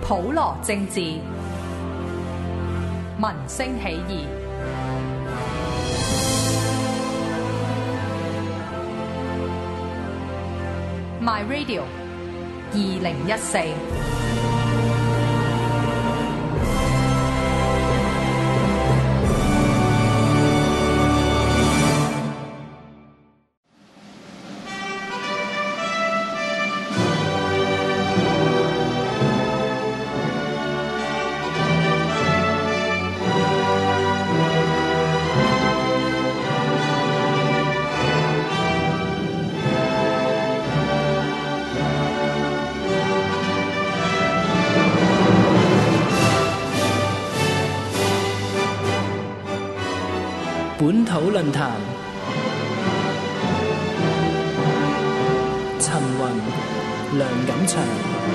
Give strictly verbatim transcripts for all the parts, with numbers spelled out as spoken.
普羅政治，民聲起義。My Radio 二零一四。 本土論壇，陳雲、梁錦祥。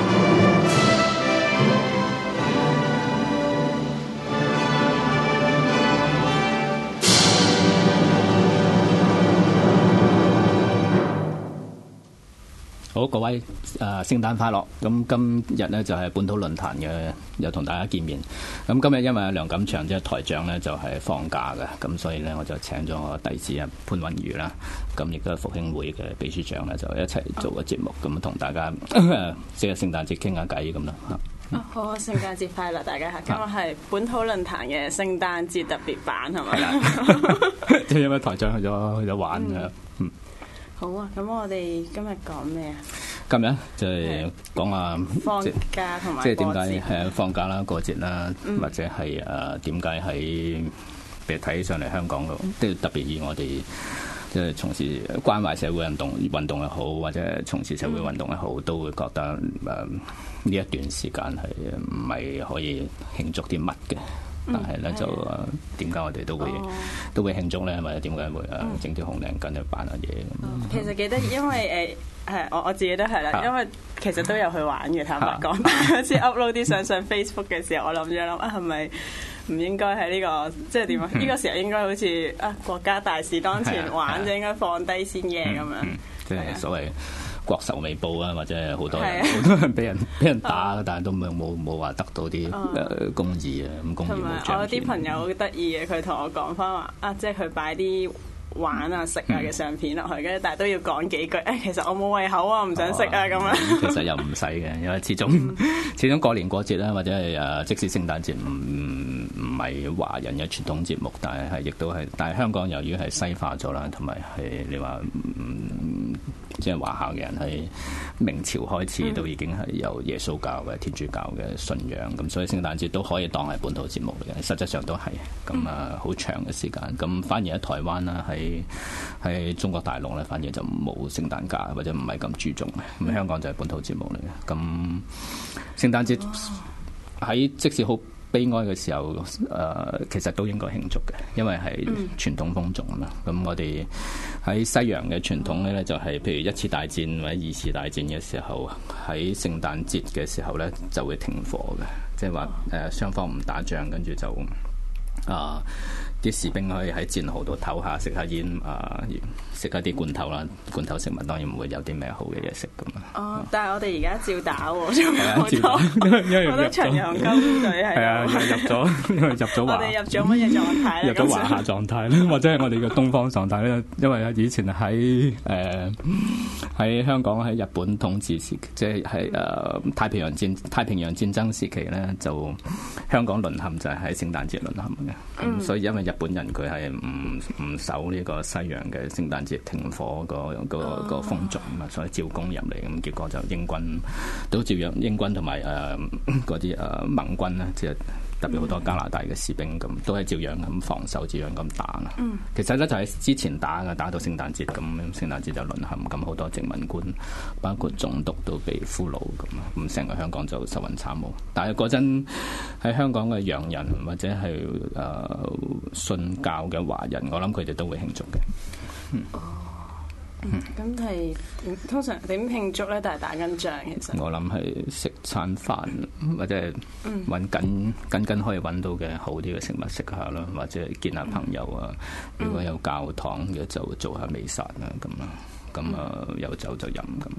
好，各位誒、呃，聖誕快樂！咁今日咧就係、是、本土論壇嘅，又同大家見面。咁今日因為梁錦祥即係台長咧就係、是、放假嘅，咁所以咧我就請咗我弟子啊潘雲如啦，咁亦都係復興會嘅秘書長咧，就一齊做個節目，咁同大家即係聖誕節傾下偈咁啦。 哦，好啊！聖誕節快樂，大家嚇！今日係本土論壇嘅聖誕節特別版係咪？ 即係因為台長去咗去咗玩嘅。嗯嗯好啊，咁我哋今日講咩啊？ 今日就係講下放假同埋即係點解係放假啦、過節啦， 嗯、 或者係誒點解喺譬如睇起上嚟香港度，即係特別以我哋即係從事關懷社會運動運動又好，或者從事社會運動又好，嗯、都會覺得誒呢一段時間係唔係可以慶祝啲乜嘅。但係咧、嗯、就點解我哋都會、哦、都會慶祝咧？或者點解會誒整條紅領巾去扮下嘢咁？ 其實記得，因為誒係我我自己都係啦，啊、因為其實都有去玩嘅。坦白講，好似 upload 啲相上 Facebook 嘅時候，我諗咗諗啊，係咪唔應該喺呢、這個即係點啊？呢、這個時候應該好似啊國家大事當前玩，就、啊啊、應該放低先嘅咁樣。 即係所謂國仇未報啊，或者係好多人好多人俾人俾人打，哦、但係都冇冇冇話得到啲誒公義啊，咁公義冇彰顯。 同埋我啲朋友好得意嘅，佢同我講翻話啊，即係佢擺啲玩啊食啊嘅相片落去，跟住但係都要講幾句。誒，其實我冇胃口啊，唔想食啊咁樣。 其實又唔使嘅，因為始終始終過年過節啦，或者係誒即使聖誕節唔唔係華人嘅傳統節目，但係係亦都係，但係香港由於係西化咗啦，同埋係你話嗯。即係華夏嘅人喺明朝開始都已經係有耶穌教嘅天主教嘅信仰，咁所以聖誕節都可以當係本土節目嚟嘅，實際上都係咁啊，好長嘅時間。咁反而喺台灣啦，喺喺中國大陸咧，反而就冇聖誕假或者唔係咁注重嘅。咁香港就係本土節目嚟嘅。咁聖誕節喺即使好悲哀嘅時候，誒、呃、其實都應該慶祝嘅，因為係傳統風俗啊嘛。咁、嗯、我哋喺西洋嘅傳統咧，就係、是、譬如一次大戰或者二次大戰嘅時候，喺聖誕節嘅時候咧就會停火嘅，即係話誒雙方唔打仗，跟住就啊啲、呃、士兵可以喺戰壕度唞下，食下煙啊，食一啲罐頭啦，罐頭食物當然唔會有啲咩好嘅嘢食噶嘛。哦， 但係我哋而家照打喎，仲有好多好多長洋金隊係啊， 入咗，因為入咗華， 我哋入咗乜嘢狀態咧？ 入咗華夏狀態咧，或者係我哋嘅東方狀態咧？因為以前喺誒喺香港喺日本統治時，即係喺誒太平洋戰太平洋戰爭時期咧，就香港淪陷就係喺聖誕節淪陷嘅。咁、嗯、所以因為日本人佢係唔唔守呢個西洋嘅聖誕節停火個個個風俗啊嘛，所以照攻入嚟，咁結果就英軍都照樣，英軍同埋誒嗰啲誒盟軍咧，即係特別好多加拿大嘅士兵咁，都係照樣咁防守，照樣咁打啦。嗯、其實咧就係之前打嘅，打到聖誕節咁，聖誕節就淪陷，咁好多殖民官包括總督都被俘虜咁啊，咁成個香港就愁雲慘霧。但係嗰陣喺香港嘅洋人或者係誒、呃、信教嘅華人，我諗佢哋都會慶祝嘅。嗯咁係、嗯、通常點慶祝咧？但係打緊仗，其實我諗係食餐飯，或者係揾緊緊緊可以揾到嘅好啲嘅食物食下咯，或者見下朋友啊。嗯、如果有教堂嘅就做下彌撒啦，咁啊，咁啊有酒就飲咁。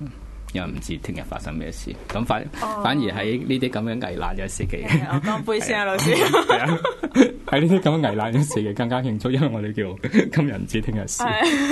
因為唔知聽日發生咩事。咁反、哦、反而喺呢啲咁嘅危難嘅時期， 我乾杯先啊，老師。 係啊，喺呢啲咁嘅危難嘅時期更加慶祝，因為我哋叫今日唔知聽日事，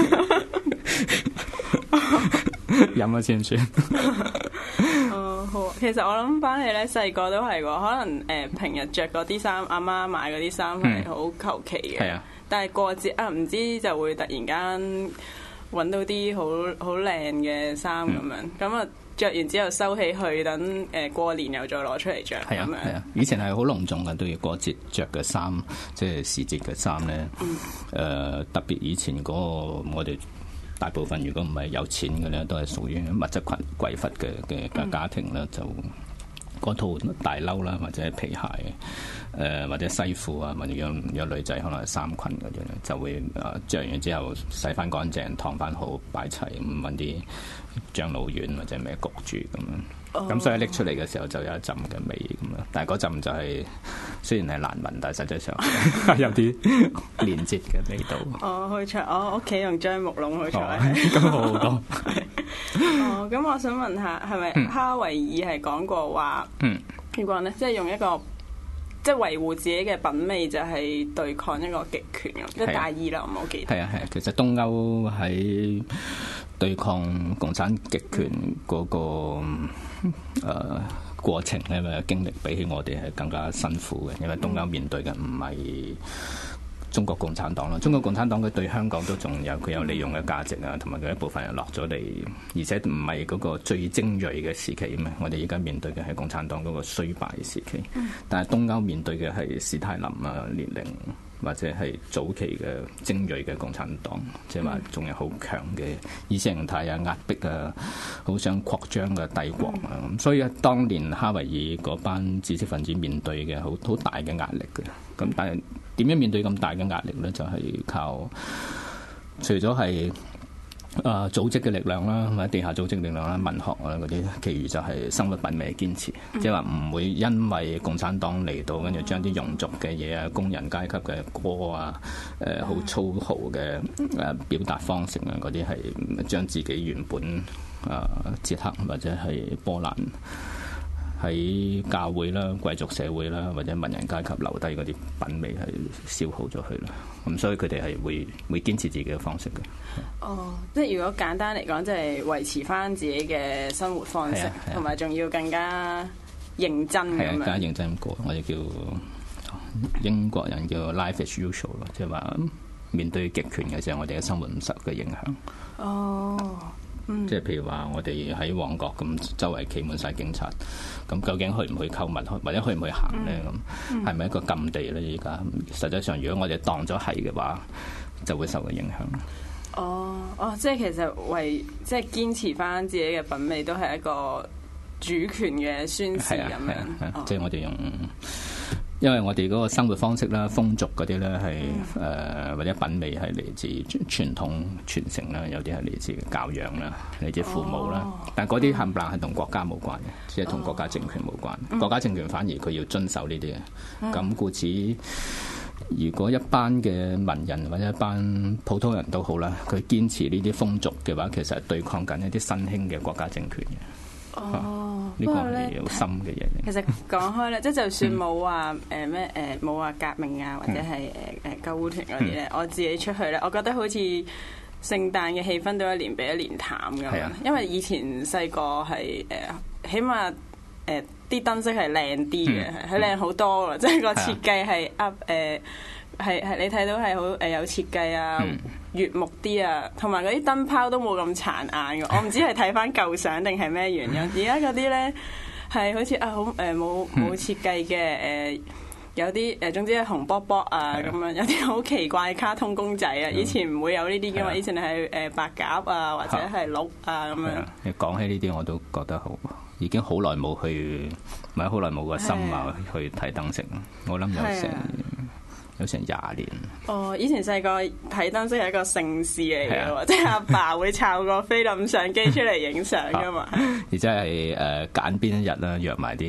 飲咗先算。 哦，好。其實我諗翻起咧，細個都係喎，可能誒、呃、平日着嗰啲衫，阿媽買嗰啲衫係好求其嘅。係啊。但係過節啊，唔知就會突然間揾到啲好好靚嘅衫咁樣，咁啊着完之後收起去，等誒過年又再攞出嚟着。係啊係啊， 以前係好隆重嘅，都要過節着嘅衫，即係時節嘅衫咧。誒、嗯呃、特別以前嗰個我哋大部分如果唔係有錢嘅咧，都係屬於物質群匱乏嘅嘅嘅家庭咧，嗯、就嗰套大褸啦，或者皮鞋。誒、呃、或者西褲啊，或者有有女仔可能係衫裙嗰啲咧，就會誒著完之後洗翻乾淨，燙翻好，擺齊咁揾啲樟腦丸或者咩焗住咁樣，咁、oh. 所以拎出嚟嘅時候就有一陣嘅味咁樣。但係嗰陣就係、是、雖然係難聞，但係實際上係有啲連接嘅味道。 哦，好彩我屋企用樟木籠，好彩咁好好多。 哦，咁我想問下，係咪哈維爾係講過話？嗯，點講咧？即係用一個。即係維護自己嘅品味，就係對抗一個極權咁，即係大意啦，我冇記得。係啊係啊， 其實東歐喺對抗共產極權嗰、那個誒、呃、過程咧，咪經歷比起我哋係更加辛苦嘅，因為東歐面對嘅唔係中國共產黨啦，中國共產黨佢對香港都仲有佢有利用嘅價值啊，同埋佢一部分人落咗嚟，而且唔係嗰個最精鋭嘅時期啊嘛。我哋而家面對嘅係共產黨嗰個衰敗時期，但係東歐面對嘅係史太林啊、列寧或者係早期嘅精鋭嘅共產黨，即係話仲有好強嘅意識形態啊、壓迫啊、好想擴張嘅帝國啊，咁所以當年哈維爾嗰班知識分子面對嘅好好大嘅壓力嘅，咁但係。點樣面對咁大嘅壓力咧？就係、是、靠除咗係誒組織嘅力量啦，或者地下組織力量啦、文學啊嗰啲，其餘就係生活品味嘅堅持，即係話唔會因為共產黨嚟到，跟住將啲庸俗嘅嘢啊、工人階級嘅歌啊、誒、呃、好粗豪嘅誒表達方式啊嗰啲，係將自己原本誒捷克或者係波蘭。喺教會啦、貴族社會啦，或者文人階級留低嗰啲品味係消耗咗佢啦，咁所以佢哋係會會堅持自己嘅方式嘅。 哦，即係如果簡單嚟講，即係維持翻自己嘅生活方式，同埋仲要更加認真咁樣。係啊，更加認真過，我哋叫英國人叫 life as usual 咯，即係話面對極權嘅時候，我哋嘅生活唔受嘅影響。哦。嗯、即係譬如話，我哋喺旺角咁，周圍企滿晒警察，咁究竟去唔去購物，或者去唔去行咧？咁係咪一個禁地咧？而家實際上，如果我哋當咗係嘅話，就會受到影響。 哦，哦，即係其實為即係堅持翻自己嘅品味，都係一個主權嘅宣示咁樣。 啊啊、即係我哋用。因為我哋嗰個生活方式啦、風俗嗰啲咧係誒或者品味係嚟自傳統傳承啦，有啲係嚟自教養啦，嚟自父母啦。哦、但係嗰啲冚唪唥係同國家冇關嘅，即係同國家政權冇關。哦、國家政權反而佢要遵守呢啲嘅。咁、嗯、故此，如果一班嘅文人或者一班普通人都好啦，佢堅持呢啲風俗嘅話，其實係對抗緊一啲新興嘅國家政權嘅。哦，呢個係好深嘅嘢。 其實講開咧，即係就算冇話誒咩誒冇話革命啊，或者係誒誒救護團嗰啲咧，我自己出去咧，我覺得好似聖誕嘅氣氛都一年比一年淡咁。係啊，因為以前細個係誒，起碼誒啲燈飾係靚啲嘅，係靚好多㗎，即係個設計係 up 誒係係你睇到係好誒有設計啊。悅目啲啊，同埋嗰啲燈泡都冇咁殘眼嘅。我唔知係睇翻舊相定係咩原因。而家嗰啲咧係好似啊好誒冇冇設計嘅誒，有啲誒總之係紅卜卜啊咁樣，有啲好奇怪嘅卡通公仔啊。以前唔會有呢啲嘅嘛，以前係誒白鴿啊或者係鹿啊咁樣。你講起呢啲我都覺得好，已經好耐冇去，唔係好耐冇個心啊去睇燈飾。我諗有成。有成廿年。 哦，以前細個睇燈飾係一個盛事嚟嘅喎，啊、即係阿爸，爸會摷個菲林相機出嚟影相噶嘛。 而且係誒揀邊一日啦，約埋啲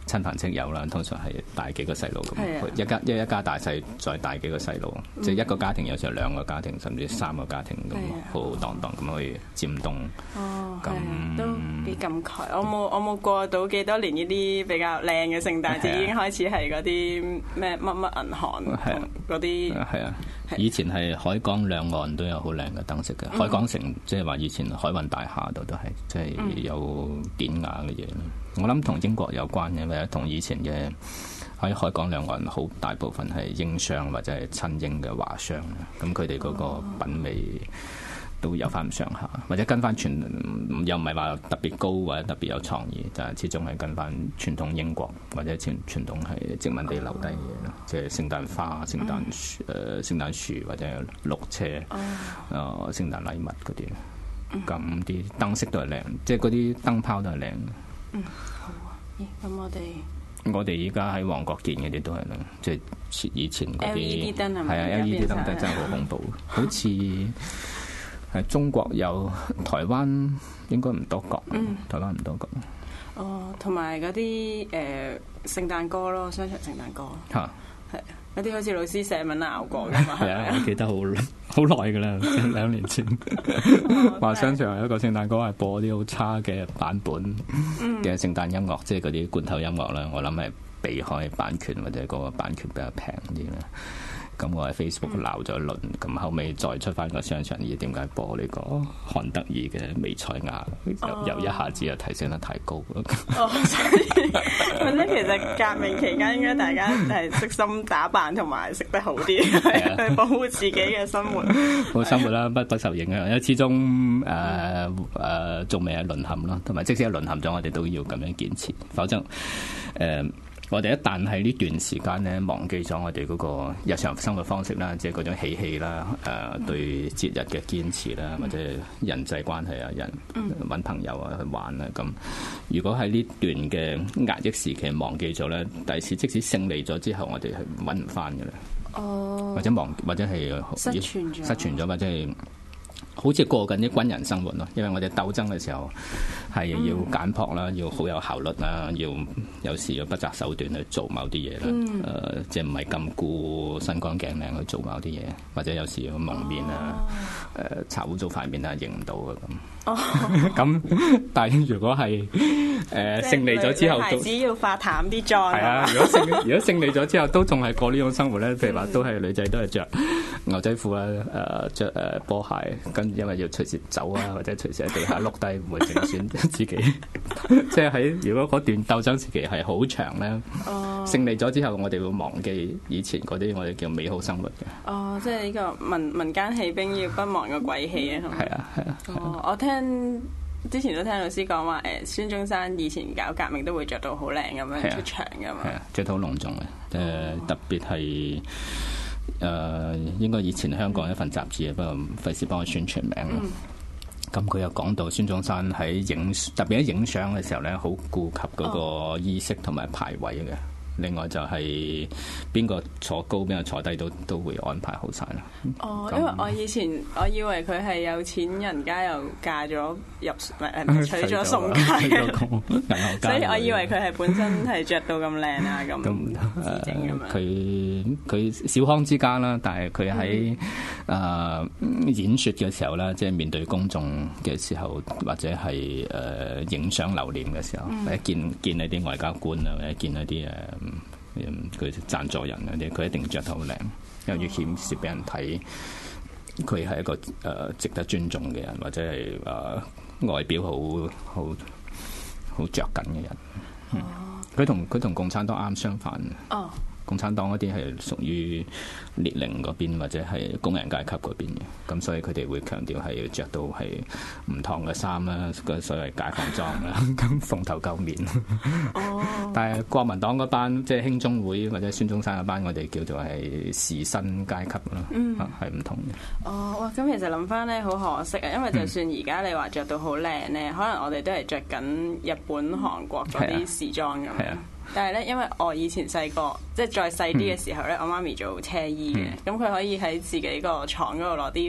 親朋戚友啦，通常係帶幾個細路咁， 的一家一一家大細再帶幾個細路，嗯、即係一個家庭有時候兩個家庭，甚至三個家庭咁浩浩蕩蕩咁去佔東。 哦， 咁那都幾感慨。我冇我冇過到幾多年呢啲比較靚嘅聖誕節，的已經開始係嗰啲咩乜乜銀行嗰啲。係啊， 以前係海港兩岸都有好靚嘅燈飾嘅，嗯、海港城即係話以前海運大廈度都係即係有典雅嘅嘢。我諗同英國有關嘅，或者同以前嘅喺海港兩岸好大部分係英商或者係親英嘅華商，咁佢哋嗰個品味都有翻咁上下，或者跟翻傳又唔係話特別高或者特別有創意，但係始終係跟翻傳統英國或者傳傳統係殖民地留低嘅嘢咯，即係聖誕花、聖誕樹、誒聖誕樹或者綠車、誒、呃、聖誕禮物嗰啲，咁啲燈飾都係靚，即係嗰啲燈泡都係靚。 嗯，好啊。咦，咁我哋我哋依家喺旺角見嗰啲都係啦，即係以前嗰啲 L E D 燈係咪？ 係啊 ，L E D 燈真係好恐怖，好似係中國有，台灣應該唔多講，嗯、台灣唔多講。 哦，同埋嗰啲誒聖誕歌咯，商場聖誕歌嚇，係嗰啲好似老師寫文鬧過㗎嘛。係啊， 我記得好好耐㗎啦，兩年前話商場有一個聖誕歌係播啲好差嘅版本嘅聖誕音樂，即係嗰啲罐頭音樂啦。我諗係避開版權或者嗰個版權比較平啲啦。咁我喺 Facebook 鬧咗一輪，咁、嗯、後尾再出翻個商場，而點解播呢個韓德爾嘅《彌賽亞》又又一下子又提升得太高。 哦，所以或者其實革命期間應該大家係悉心打扮同埋食得好啲，去保護自己嘅生活。 好生活啦，不不受影響，因為始終誒誒仲未係淪陷咯，同埋即使係淪陷咗，我哋都要咁樣堅持，否則誒。呃我哋一旦喺呢段時間咧忘記咗我哋嗰個日常生活方式啦，即係嗰種喜氣啦，誒、呃、對節日嘅堅持啦，或者人際關係啊，人揾朋友啊去玩啊，咁如果喺呢段嘅壓抑時期忘記咗咧，第時即使勝利咗之後，我哋係揾唔翻嘅啦。哦，或者忘或者係失傳咗， 失傳咗或者係。好似過緊啲軍人生活咯，因為我哋鬥爭嘅時候係要簡樸啦，要好有效率啦，要有時要不擇手段去做某啲嘢啦。誒、嗯呃，即係唔係咁顧身乾頸靚去做某啲嘢，或者有時要蒙面啊，誒、呃，搽污糟塊面啊，認唔到啊咁。哦，咁但係如果係誒、呃、勝利咗之後， 孩子要化淡啲妝。 係啊，如果勝如果勝利咗之後都仲係過呢種生活咧，譬如話都係女仔都係着牛仔褲啊，誒着誒波鞋，跟因為要隨時走啊，或者隨時喺地下碌低，唔會整損自己。即係喺如果嗰段鬥爭時期係好長咧，哦、勝利咗之後，我哋會忘記以前嗰啲我哋叫美好生活嘅。 哦，即係呢個民民間起兵要不忘個鬼氣啊！ 係啊係啊。 哦，我聽之前都聽老師講話，誒孫中山以前搞革命都會着到好靚咁樣出場㗎嘛。係啊， 着到好隆重嘅，誒、呃、特別係。誒、呃、應該以前香港一份雜誌啊，不過費事幫我宣傳名咯。咁佢又講到孫中山喺影特別喺影相嘅時候咧，好顧及嗰個衣飾同埋排位嘅。另外就係邊個坐高邊個坐低都都會安排好晒啦。 哦，因為我以前我以為佢係有錢人家又嫁咗入唔係娶咗宋家嘅，所以我以為佢係本身係着到咁靚啊咁。咁佢佢小康之家啦，但係佢喺誒演說嘅時候咧，即係面對公眾嘅時候，或者係誒影相留念嘅時候，嗯、或者見見一啲外交官啊，或者見一啲誒。佢贊助人嗰啲，佢一定着得好靚，因為要顯示俾人睇，佢係一個誒、呃、值得尊重嘅人，或者係誒、呃、外表好好好着緊嘅人。佢同佢同共產黨啱相反。哦。共產黨嗰啲係屬於列寧嗰邊或者係工人階級嗰邊嘅，咁所以佢哋會強調係要着到係唔燙嘅衫啦，個所謂解放裝啦，咁蓬頭垢面。哦！但係國民黨嗰班即係興中會或者孫中山嗰班，我哋叫做係士紳階級咯，嗯，係唔同嘅。 哦，哇！咁其實諗翻咧，好可惜啊，因為就算而家你話着到好靚咧，嗯、可能我哋都係着緊日本、韓國嗰啲時裝咁。係啊。但係咧，因為我以前細個，即係再細啲嘅時候咧，嗯、我媽咪做車衣嘅，咁佢、嗯、可以喺自己個廠嗰度攞啲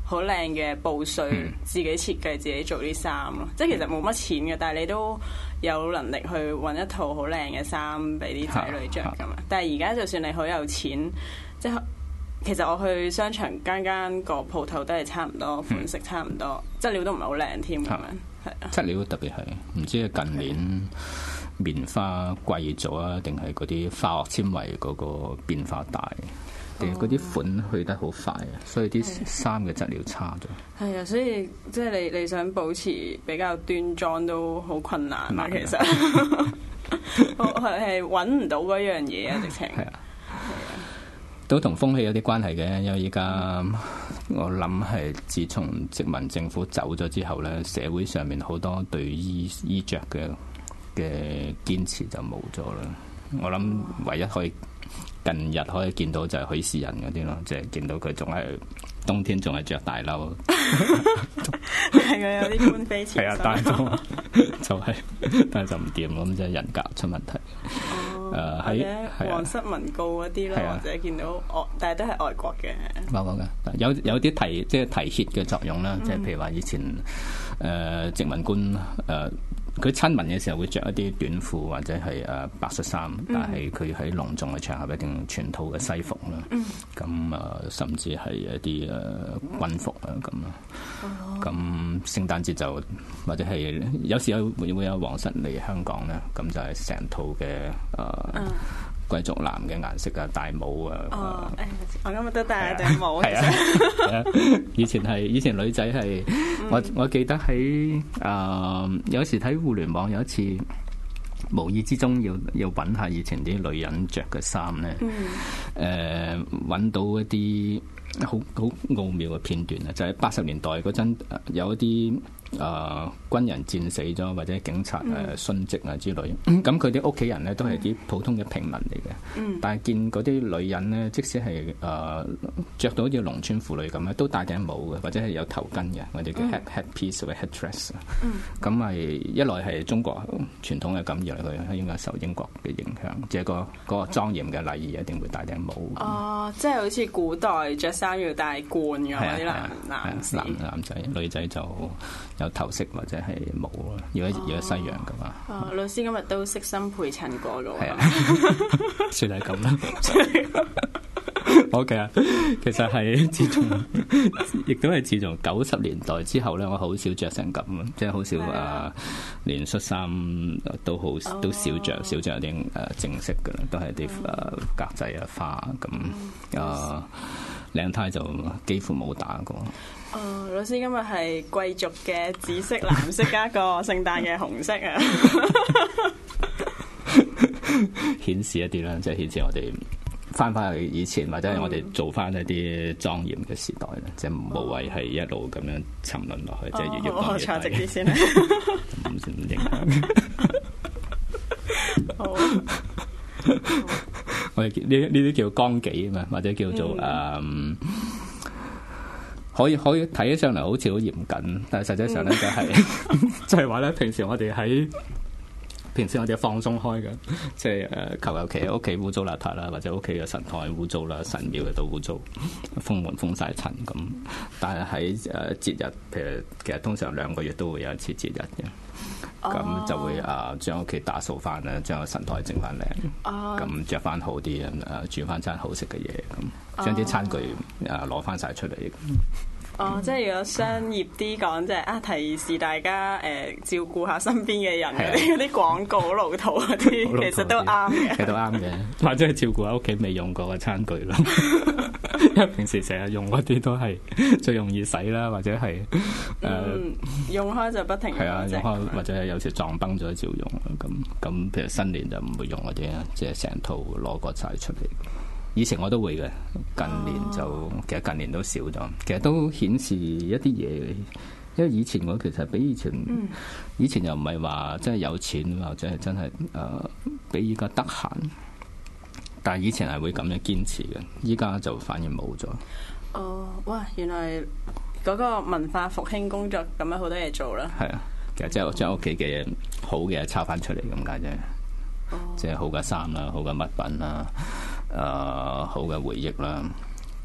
好靚嘅布碎，嗯、自己設計自己做啲衫咯。即係其實冇乜錢嘅，但係你都有能力去揾一套好靚嘅衫俾啲仔女着㗎嘛。但係而家就算你好有錢，即係其實我去商場間間個鋪頭都係差唔多，款式差唔多，質、嗯、料都唔係好靚添咁樣。係啊，質料特別係唔知係近年棉花貴咗啊，定係嗰啲化學纖維嗰個變化大？定係嗰啲款去得好快啊，所以啲衫嘅質料差咗。 係啊，所以即係你你想保持比較端莊都好困難啊，其實係係揾唔到嗰樣嘢啊，直情係啊， 都同風氣有啲關係嘅，因為依家我諗係自從殖民政府走咗之後咧，社會上面好多對衣衣著嘅嘅堅持就冇咗啦。我諗唯一可以近日可以見到就係許仕仁嗰啲咯，即係見到佢仲係冬天仲係着大褸， 係佢有啲官非前身。係啊， 但係就係、是，但係就唔掂咯，咁即係人格出問題。 哦，誒喺皇室文告嗰啲咯，或者見到外，但係都係外國嘅。 冇講嘅，有有啲提即係提攜嘅作用啦，即係譬如話以前誒、呃、殖民官誒。呃佢親民嘅時候會着一啲短褲或者係誒白恤衫，嗯、但係佢喺隆重嘅場合一定全套嘅西服啦。咁誒、嗯呃、甚至係一啲誒、呃、軍服啊咁咯。咁、哦、聖誕節就或者係有時有會會有皇室嚟香港咧，咁就係成套嘅誒。呃嗯貴族藍嘅顏色啊，戴帽啊！ 哦，誒，我今日都戴一頂帽。係啊，以前係以前女仔係，我我記得喺啊、呃，有時睇互聯網有一次，無意之中要要揾下以前啲女人着嘅衫咧，誒、嗯，揾、呃、到一啲好好奧妙嘅片段啊！就係八十年代嗰陣，有一啲。誒、呃、軍人戰死咗，或者警察誒殉職啊之類，咁佢啲屋企人咧都係啲普通嘅平民嚟嘅，嗯、但係見嗰啲女人咧，即使係誒著到好似農村婦女咁咧，都戴頂帽嘅，或者係有頭巾嘅，我哋叫 head head piece 或者 head dress。咁係一來係中國傳統嘅感染嚟，佢應該受英國嘅影響，即係個嗰個莊嚴嘅禮儀一定會戴頂帽。 哦，即係好似古代着衫要戴冠咁啲男男男男仔，女仔就有頭飾或者係帽咯，如果如果西洋嘅嘛。 哦，老師今日都悉心陪襯過嘅喎。係啊， 算係咁啦。好嘅，其實係自從，亦都係自從九十年代之後咧，我好少着成咁，即係好少啊，連恤衫都好都少着，少着啲誒正式嘅啦，都係啲誒格仔啊花咁啊，領呔就幾乎冇打過。 哦，老師今日係貴族嘅紫色、藍色加個聖誕嘅紅色啊， 顯示一啲啦，即係顯示我哋翻返去以前，或者係我哋做翻一啲莊嚴嘅時代啦，嗯、即係無謂係一路咁樣沉淪落去，哦、即係越越講越低。我坐直啲先啦，唔唔影響。好，我哋呢呢啲叫綱紀啊嘛，或者叫做誒。嗯嗯可以可以睇起上嚟好似好嚴謹，但係實際上咧就係、是、就係話咧，平時我哋喺平時我哋放鬆開嘅，即係誒求求其喺屋企污糟邋遢啦，或者屋企嘅神台污糟啦，神廟嘅都污糟，封門封晒塵咁。但係喺誒節日，譬如其實通常兩個月都會有一次節日嘅。咁、oh. 就會啊，將屋企打掃翻啦，將個神台整翻靚，咁着翻好啲啊，煮翻餐好食嘅嘢，咁將啲餐具啊攞翻晒出嚟。 哦，嗯、即係如果商業啲講，即係啊，提示大家誒、呃、照顧下身邊嘅人嗰啲嗰啲廣告老土嗰啲，其實都啱嘅， 其實都啱嘅，或者係照顧下屋企未用過嘅餐具咯。因為平時成日用嗰啲都係最容易洗啦，或者係誒、呃嗯、用開就不停用。係啊，用開或者係有時撞崩咗照用。咁咁譬如新年就唔會用嗰啲啊，即係成套攞過晒出嚟。以前我都會嘅，近年就、哦、其實近年都少咗。其實都顯示一啲嘢，因為以前我其實比以前，嗯、以前又唔係話真係有錢或者係真係誒、呃、比依家得閒。但係以前係會咁樣堅持嘅，依家就反而冇咗。 哦，哇！原來嗰個文化復興工作咁樣好多嘢做啦。係啊， 其實即係將屋企嘅好嘅抄翻出嚟咁解啫。即係、哦、好嘅衫啦，好嘅物品啦。誒、呃、好嘅回憶啦，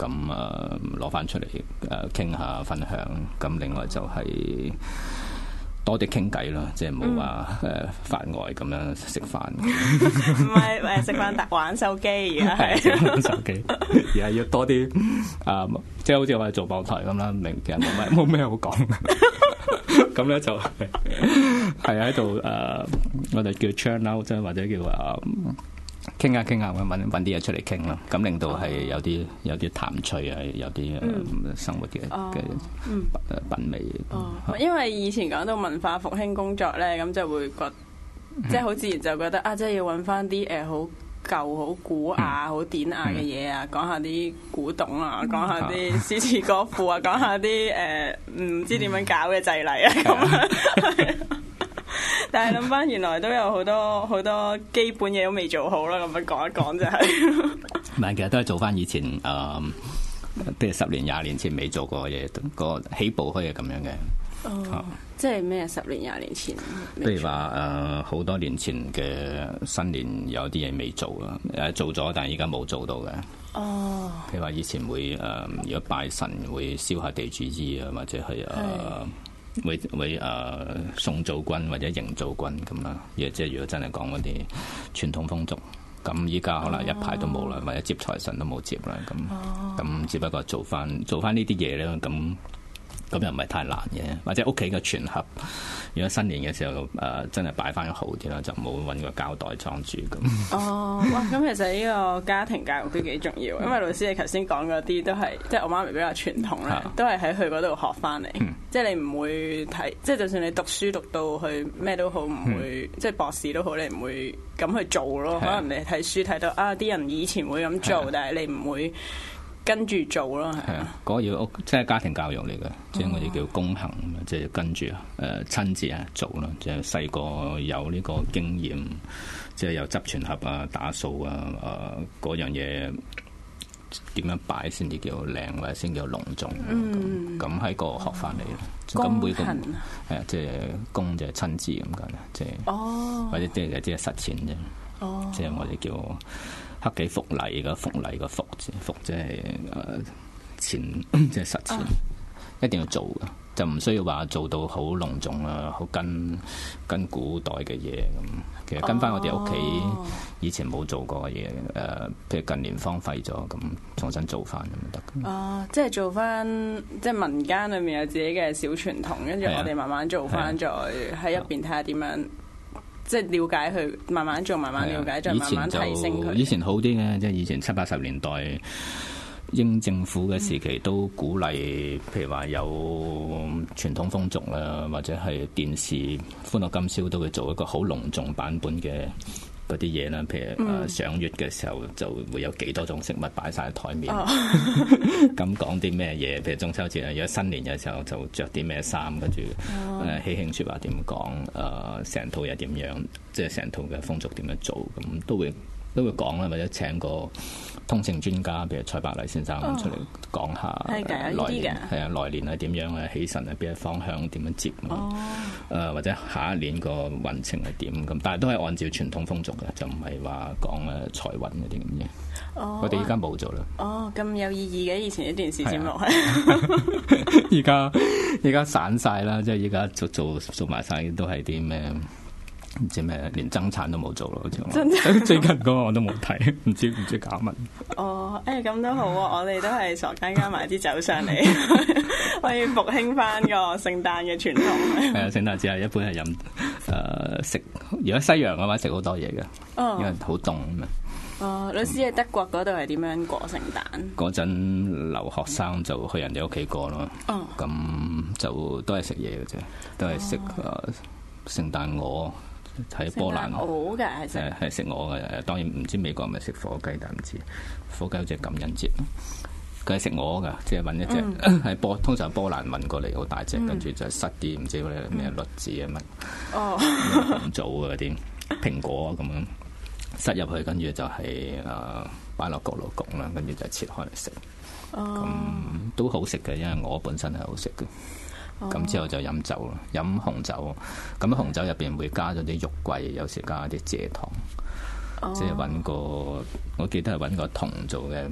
咁誒攞翻出嚟誒傾下分享。咁另外就係多啲傾偈咯，即係冇話誒發呆咁樣食飯。 唔係誒食飯玩手機，而家係玩手機，而係要多啲啊、呃，即係好似我哋做網台咁啦，明其實冇咩冇咩好講。咁咧就係係喺度誒，我哋叫 churn out 啫，或者叫啊傾下傾下，揾揾啲嘢出嚟傾咯。咁令到係有啲有啲談趣啊，有啲誒、嗯、生活嘅嘅品味。 哦，因為以前講到文化復興工作咧，咁就會覺即係好自然就覺得啊，即係要揾翻啲誒好舊、好古雅、好典雅嘅嘢啊，講下啲古董啊，講下啲詩詞歌賦啊，講下啲誒唔知點樣搞嘅祭禮啊咁。但係諗翻，原來都有好多好多基本嘢都未做好啦。咁樣講一講就係， 唔係，其實都係做翻以前誒，譬、呃、如十年、廿年前未做過嘅嘢，個起步可以係咁樣嘅。 哦，啊、即係咩？十年、廿年前， 譬如話誒，好、呃、多年前嘅新年有啲嘢未做啦，誒做咗，但係而家冇做到嘅。哦，譬如話以前會誒、呃，如果拜神會燒下地主衣啊，或者係誒。呃會會誒、呃、送灶君或者迎灶君咁啦，亦即係如果真係講嗰啲傳統風俗，咁依家可能一排都冇啦，或者接財神都冇接啦，咁咁、哦、只不過做翻做翻呢啲嘢咧，咁咁又唔係太難嘅，或者屋企嘅全盒，如果新年嘅時候誒、呃、真係擺翻好啲啦，就冇揾個膠袋裝住咁。哦， 哇！咁其實呢個家庭教育都幾重要，因為老師你頭先講嗰啲都係即係我媽咪比較傳統咧，都係喺佢嗰度學翻嚟。嗯、即係你唔會睇，即係就算你讀書讀到去咩都好，唔會、嗯、即係博士都好，你唔會咁去做咯。可能你睇書睇到啊，啲人以前會咁做，但係你唔會跟住做咯，係啊， 嗰、那個要屋即係家庭教育嚟嘅，即係我哋叫公行，即係跟住誒親自啊做咯，即係細個有呢個經驗，即係有執全盒啊、打掃啊、誒嗰樣嘢點樣擺先至叫靚或者先叫隆重，咁喺、嗯、個學翻嚟咯。咁每個係啊，即係公就係親自咁解，即係、哦、或者即係即係實踐啫，哦、即係我哋叫。克己復禮嘅復禮嘅復字，復即係誒前即係實踐，一定要做嘅，就唔需要話做到好隆重啊，好跟跟古代嘅嘢咁。其實跟翻我哋屋企以前冇做過嘅嘢，誒、呃，譬如近年荒廢咗，咁重新做翻咁得。哦， 即係做翻，即係民間裏面有自己嘅小傳統，跟住我哋慢慢做翻，再喺入邊睇下點樣。即係了解佢，慢慢做，慢慢了解，再慢慢提升佢。 以前好啲嘅，即係以前七八十年代英政府嘅時期都鼓勵，譬如話有傳統風俗啦，或者係電視《歡樂今宵》都會做一個好隆重版本嘅嗰啲嘢啦。譬如誒賞月嘅時候就會有幾多種食物擺晒喺台面，咁講啲咩嘢？譬如中秋節啊，如果新年嘅時候就着啲咩衫，跟住誒喜慶説話點講，誒成套嘢點樣，即係成套嘅風俗點樣做，咁都會都會講啦，或者請個通勝專家，譬如蔡伯黎先生咁出嚟講下來年係啊來年係點樣啊，喜神係邊一方向點樣接，誒、哦呃、或者下一年個運程係點咁，但係都係按照傳統風俗嘅，就唔係話講誒財運嗰啲咁嘅。哦，我哋而家冇做啦。哦， 咁有意義嘅，以前啲電視節目係。 而家而家散晒啦，即係而家做做做埋晒都係啲咩？唔知咩，連爭產都冇做咯，好似我。真係最近嗰個我都冇睇，唔知唔知搞乜。 哦，誒咁都好啊！我哋都係傻更加買啲酒上嚟，可以復興翻個聖誕嘅傳統。係啊，聖誕節係一般係飲誒食，如果西洋嘅話食好多嘢嘅，哦、因為好凍啊嘛。哦，老師喺德國嗰度係點樣過聖誕？嗰陣留學生就去人哋屋企過咯。哦，咁就都係食嘢嘅啫，都係食誒聖誕鵝。喺波蘭，好嘅係食係食鵝嘅，當然唔知美國係咪食火雞，但唔知火雞好似係感恩節，佢係食鵝噶，即係揾一隻喺波，通常波蘭運過嚟好大隻，跟住就塞啲唔知咩栗子啊乜，哦紅棗啊嗰啲蘋果咁樣塞入去，跟住就係誒擺落焗爐焗啦，跟住就切開嚟食，咁都好食嘅，因為鵝本身係好食嘅。咁之後就飲酒咯，飲紅酒。咁紅酒入邊會加咗啲肉桂，有時加啲蔗糖，oh. 即係揾個，我記得係揾個銅做嘅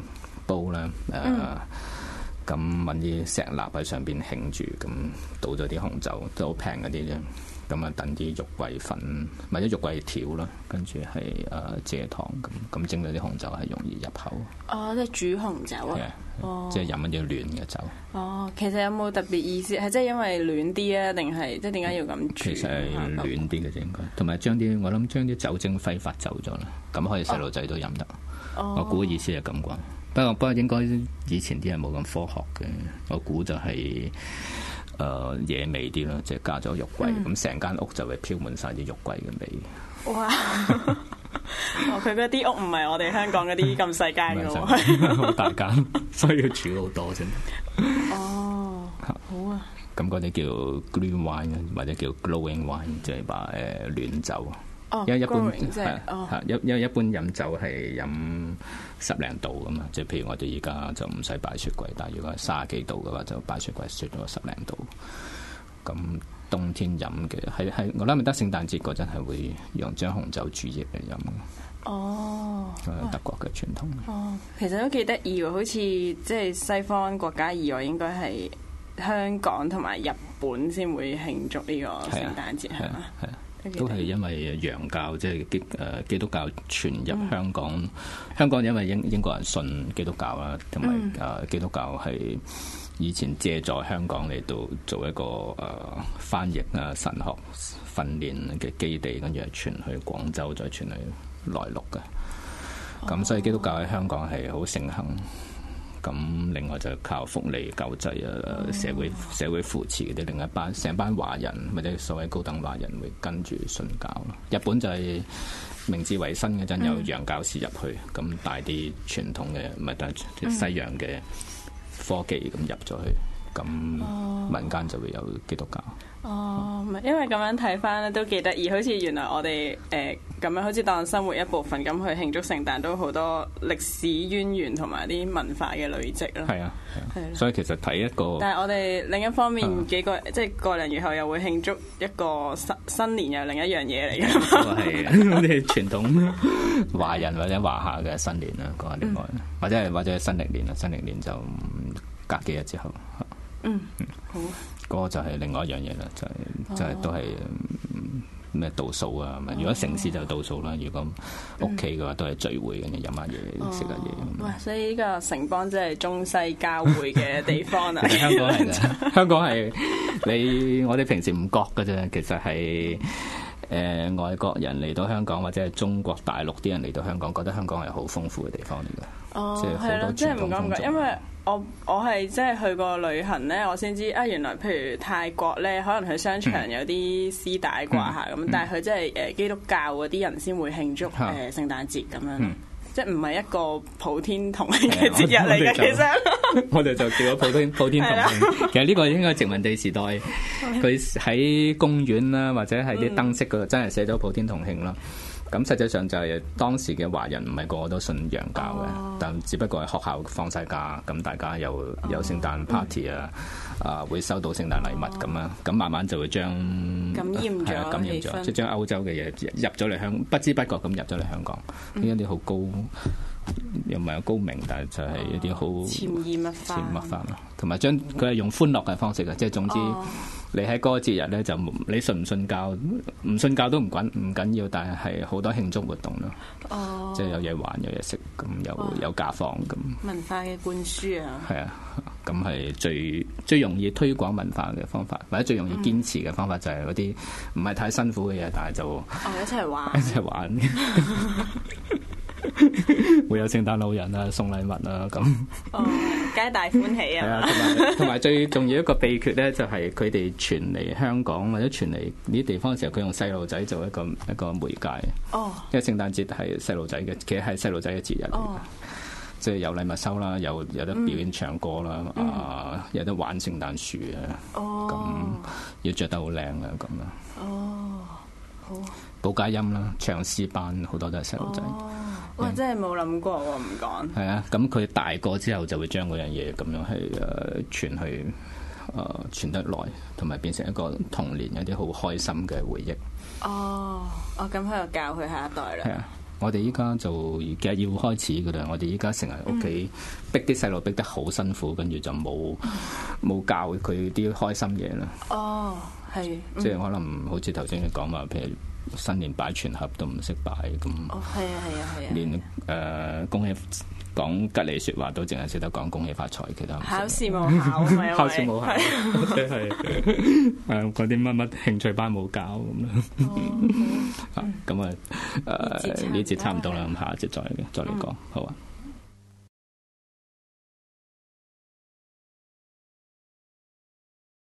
煲啦，誒、呃，咁揾啲石蠟喺上邊興住，咁倒咗啲紅酒，都好平嗰啲啫。咁啊，等啲肉桂粉或者肉桂條啦，跟住係誒蔗糖咁，咁整到啲紅酒係容易入口。 哦，即係煮紅酒啊！ 哦，即係飲一啲暖嘅酒。 哦，其實有冇特別意思？係即係因為暖啲啊，定係即係點解要咁煮？ 其實係暖啲嘅啫，應該。同埋將啲我諗將啲酒精揮發走咗啦，咁可以細路仔都飲得。哦、我估意思係咁啩。不過不過應該以前啲人冇咁科學嘅，我估就係、是。誒、呃、野味啲啦，即係加咗肉桂，咁成間屋就會飄滿晒啲肉桂嘅味。哇！ 哦，佢嗰啲屋唔係我哋香港嗰啲咁細間嘅喎， 好大間，所以要煮好多先。 哦，好啊。 咁嗰啲叫 green wine 或者叫 glowing wine，即係話誒暖酒。 哦， 因為一般係係因因為一般飲酒係飲十零度咁嘛，即係譬如我哋而家就唔使擺雪櫃，但係如果係卅幾度嘅話，就擺雪櫃雪咗十零度。咁冬天飲嘅係係我諗咪得聖誕節嗰陣係會用將紅酒煮液嚟飲。 哦， 德國嘅傳統。 哦，其實都幾得意喎，好似即係西方國家以外，應該係香港同埋日本先會慶祝呢個聖誕節係嘛？係啊。 都係因為洋教即係基誒基督教傳入香港，嗯、香港因為英英國人信基督教啦，同埋誒基督教係以前借助香港嚟到做一個誒、呃、翻譯啊神學訓練嘅基地，跟住係傳去廣州，再傳去內陸嘅。咁所以基督教喺香港係好盛行。咁另外就靠福利救濟啊，社會社會扶持嗰啲，另一班成班華人或者所謂高等華人會跟住信教咯。日本就係明治維新嗰陣有洋教士入去，咁、嗯、帶啲傳統嘅唔係帶西洋嘅科技咁入咗去，咁民間就會有基督教。 哦，唔係，因為咁樣睇翻咧都幾得意，好似原來我哋誒咁樣好似當生活一部分咁去慶祝聖誕，都好多歷史淵源同埋啲文化嘅累積咯。係啊，係啊，所以其實睇一個，但係我哋另一方面、啊、幾個即係個零月後又會慶祝一個新新年，又另一樣嘢嚟嘅。係我哋傳統華人或者華夏嘅新年啦，講下呢個，或者係或者係新歷年啦，新歷年就隔幾日之後。嗯，好。嗰個就係另外一樣嘢啦，就係、是、就係、是、都係咩倒數啊？如果城市就倒數啦，如果屋企嘅話都係聚會，跟住飲下嘢、食下嘢。哇！所以呢個城邦真係中西交匯嘅地方啊！香港係㗎，香港係你我哋平時唔覺㗎啫，其實係。誒、呃、外國人嚟到香港，或者係中國大陸啲人嚟到香港，覺得香港係好豐富嘅地方嚟嘅。哦，即係好多傳統風俗。因為我我係即係去過旅行咧，我先知啊，原來譬如泰國咧，可能佢商場有啲絲帶掛下咁，嗯、但係佢即係誒基督教嗰啲人先會慶祝誒、嗯呃、聖誕節咁樣。嗯即係唔係一個普天同慶嘅節日嚟嘅，其實我哋就叫咗普天普天同慶。其實呢個應該殖民地時代，佢喺公園啦，或者係啲燈飾嗰度真係寫咗普天同慶啦。咁實際上就係當時嘅華人唔係個個都信洋教嘅，哦、但只不過係學校放晒假，咁大家有有聖誕 party 啊、嗯，啊會收到聖誕禮物咁啊，咁、哦、慢慢就會將感染咗，係啊感染咗，即係將歐洲嘅嘢入咗嚟香，不知不覺咁入咗嚟香港，呢一啲好高。又唔係有高明，但係就係一啲好潛移默化，潛移默化咯。同埋將佢係用歡樂嘅方式嘅，即係總之你喺嗰個節日咧，就你信唔信教，唔信教都唔緊唔緊要，但係係好多慶祝活動咯。哦，即係有嘢玩，有嘢食，咁有有假放咁。文化嘅灌輸啊，係啊，咁係最最容易推廣文化嘅方法，或者最容易堅持嘅方法就係嗰啲唔係太辛苦嘅嘢，但係就哦一齊玩，一齊玩。會有聖誕老人啊，送禮物啊，咁哦，皆大歡喜啊！係啊，同埋同埋最重要一個秘訣咧，就係佢哋傳嚟香港或者傳嚟呢啲地方嘅時候，佢用細路仔做一個一個媒介。哦，因為聖誕節係細路仔嘅，其實係細路仔嘅節日嚟嘅。哦，即係有禮物收啦，有有得表演唱歌啦，嗯、啊，有得玩聖誕樹啊。哦，咁要着得好靚啊，咁啊。哦，好。報佳音啦，唱詩班好多都係細路仔。哦，哇！嗯、真係冇諗過喎，唔講。係啊，咁佢大個之後就會將嗰樣嘢咁樣係誒傳去誒、呃、傳得耐，同埋變成一個童年有啲好開心嘅回憶。哦，哦咁喺度教佢下一代啦。係啊， 我哋依家就其實要開始噶啦。我哋依家成日屋企逼啲細路逼得好辛苦，跟住就冇冇教佢啲開心嘢啦。 哦，係， 即係可能好似頭先你講話，譬如新年擺全盒都唔識擺咁。 哦，係啊，係啊，係啊。 連誒、呃、恭喜講吉利説話都淨係識得講恭喜發財，其他考試冇考， 考試冇考，或者係誒嗰啲乜乜興趣班冇教咁啦。啊，咁啊誒呢節差唔多啦，咁下一節再再嚟講，好啊。